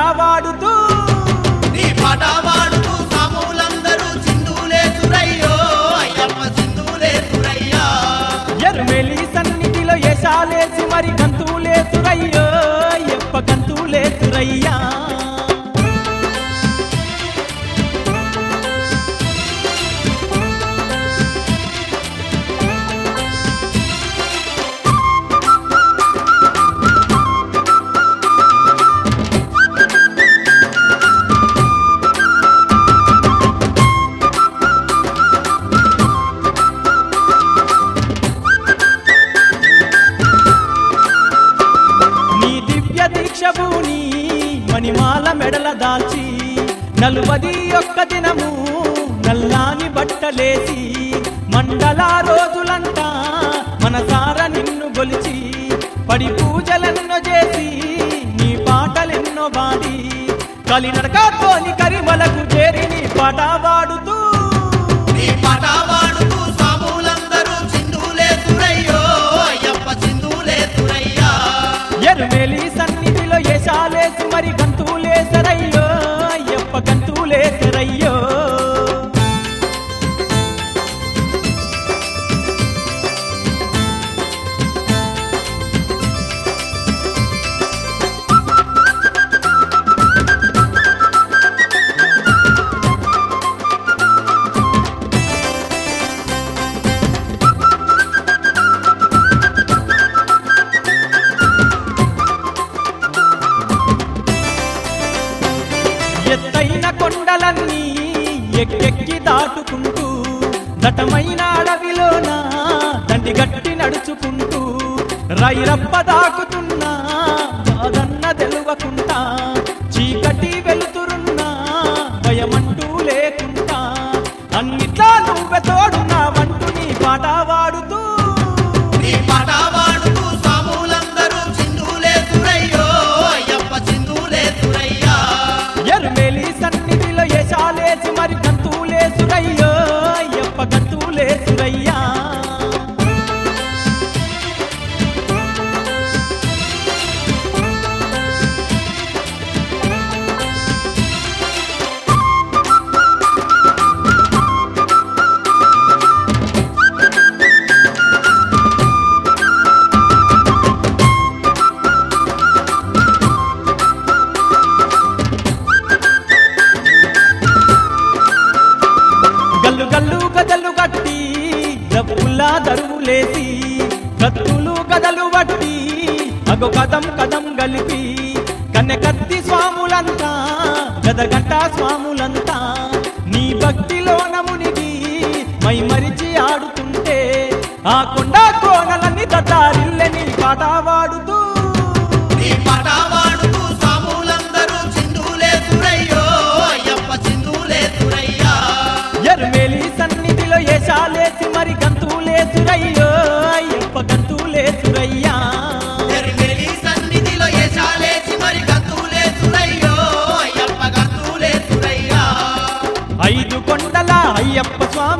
వాడుతూ నీ పాట వాడుతూ సాములందరూ చిందులేసురయ్యో అయ్యప్ప చిందులేసురయ్యా ఎరుమెలి సన్నిధిలో యశాలేసి మరి గంతులేసురయ్యో అయ్యప్ప గంతులేసురయ్యా దీక్షభూని మణిమాల మెడల దాల్చి 41 దినము నల్లాని బట్టలేసి మండల రోజులంతా మనసార నిన్ను గొలిచి పడి పూజలెన్నో చేసి నీ పాటలెన్నో బాడి కలినడకతోని కరిమలకు చేరి నీ పాట వాడుతూ నీ పాట వాడుతూ సాములందరూ చిందులేసురయ్యో అయ్యప్ప చిందులేసురయ్యా ఎరుమెలి సన్నిధిలో యశాలేసి మరి గంతులేసరయ్యో అయ్యప్ప గంతులేసరయ్యో ఎత్తైన కొండలన్నీ ఎక్కెక్కి దాటుకుంటూ దట్టమైన అడవిలోన దండి గట్టి నడుచుకుంటూ రైరప్ప దాకుతున్నా బాదన్న తెలవకుంటా చీకటి వెలుతురున్నా భయమంటూ లేకుండా అన్నిట్లా నువ్వె తోడున్నావంటూ నీ పాట వాడుతూ నీ పాట వాడుతూ సాములందరూ చిందులేసురయ్యో అయ్యప్ప చిందులేసురయ్యా ఎరుమెలి సన్నిధిలో యశాలేసి మరి గంతులేసురయ్యో అయ్యప్ప గంతులేసురయ్యా గల్లు గల్లు గదలు గట్టి డబ్బుల్లా దరువులేసి కత్తులు గదలు బట్టి అగో కదం కదం గలిపి కన్నె కత్తి స్వాములంతా గదగంట స్వాములంతా నీ భక్తిలోన మునిగి మై మరిచి ఆడుతుంటే ఆ కొండ కోనలన్నీ దదారిల్లె నీ పాట వాడుతూ నీ పాట వాడుతూ సాములందరూ చిందులేసురయ్యో అయ్యప్ప చిందులేసురయ్యా ఎరుమెలి సన్నిధిలో యశాలేసి మరి గంతులేసురయ్యో అయ్యప్ప గంతులేసురయ్యా ఎరుమెలి సన్నిధిలో యశాలేసి మరి గంతులేసురయ్యో అయ్యప్ప గంతులేసురయ్యా 5 కొండల అయ్యప్ప స్వామి